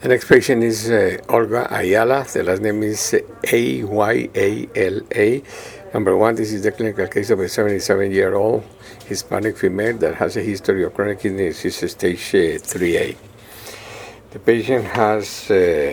The next patient is Olga Ayala. The last name is Ayala. Number one, this is the clinical case of a 77-year-old Hispanic female that has a history of chronic kidney disease stage 3A. The patient has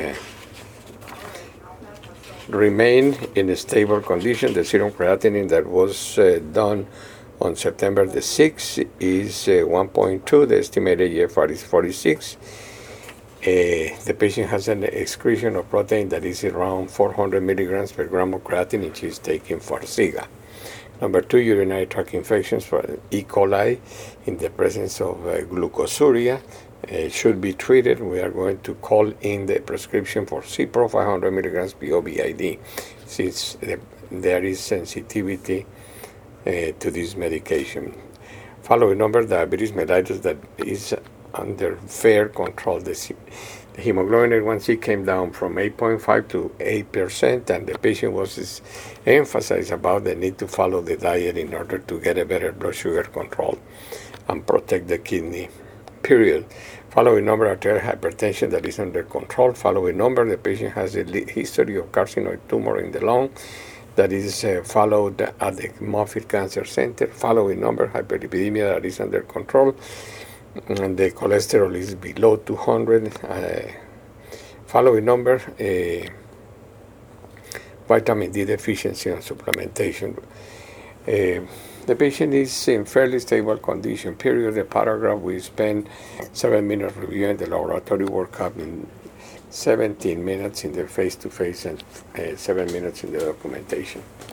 remained in a stable condition. The serum creatinine that was done on September the 6th is 1.2. The estimated EFR is 46. The patient has an excretion of protein that is around 400 milligrams per gram of creatinine. She is taking Farxiga. Number two, urinary tract infections for E. coli in the presence of glucosuria should be treated. We are going to call in the prescription for Cipro 500 milligrams POVID, since there is sensitivity to this medication. Following number, diabetes mellitus that is under fair control. The hemoglobin A1C came down from 8.5 to 8%, and the patient was emphasized about the need to follow the diet in order to get a better blood sugar control and protect the kidney, period. Following number, arterial hypertension that is under control. Following number, the patient has a history of carcinoid tumor in the lung that is followed at the Moffitt Cancer Center. Following number, hyperlipidemia that is under control, and the cholesterol is below 200. Following number, vitamin D deficiency and supplementation. The patient is in fairly stable condition, period. The paragraph, we spend 7 minutes reviewing the laboratory workup, in 17 minutes in the face-to-face, and 7 minutes in the documentation.